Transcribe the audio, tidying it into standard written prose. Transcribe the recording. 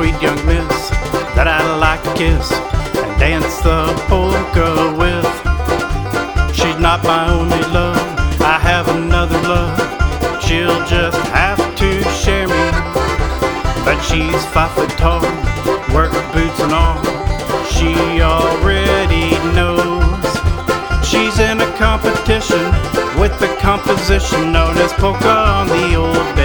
sweet young miss that I'd like to kiss and dance the polka with. She's not my only love, I have another love. She'll just have to share me. But she's 5 foot tall, work boots and all. She already knows she's in a competition with the composition known as polka on the old